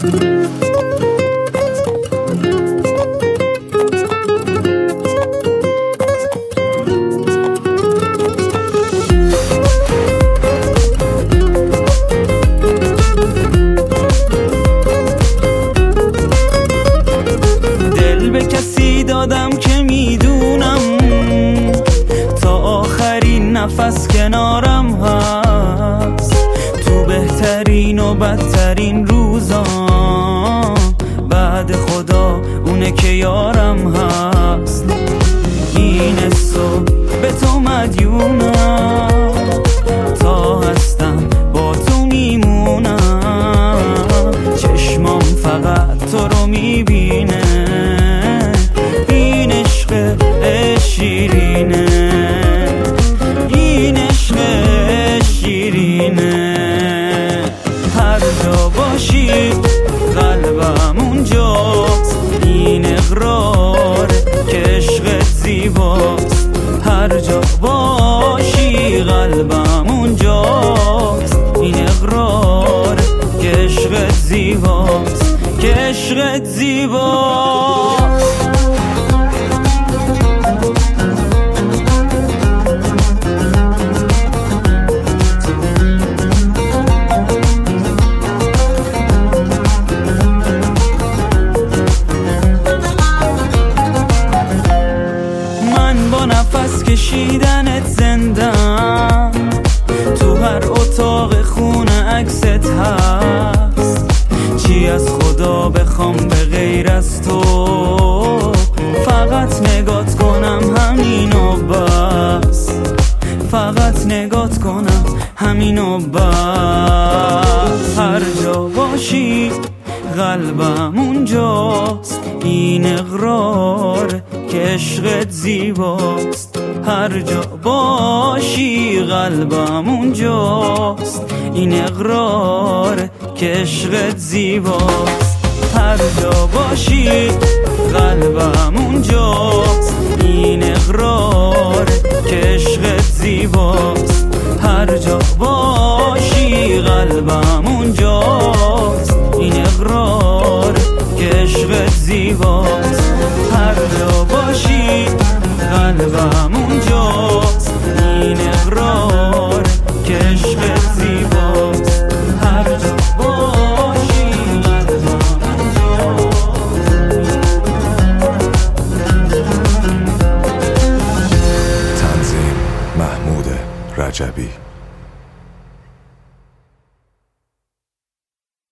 دادم که میدونم تا آخرین نفس کنارم هست، تو بهترین و بدترین روزا بعد خدا اونه که یارم هست. این حسو به تو مدیونم، تا هستم با تو میمونم، چشمام فقط تو رو میبینه، شیرینه این عشق شیرینه. هر جا باشی قلبم اونجاست، این اقرار که عشقت زیباست. هر جا باشی قلبم اونجاست، این اقرار که عشقت زیباست، که عشقت زیباست. نفس کشیدنت زندم، تو هر اتاق خونه عکست هست. چی از خدا بخوام به غیر از تو، فقط نگات کنم همینو بس، فقط نگات کنم همینو بس. هر جا باشی قلبم اونجاست، این اقرار که عشقت زیباست. هر جا باشی قلبم اونجاست، این اقرار که عشقت زیباست. هر جا باشی قلبم اونجاست، این اقرار که عشقت زیباست. هر جا باشی قلبم اونجاست.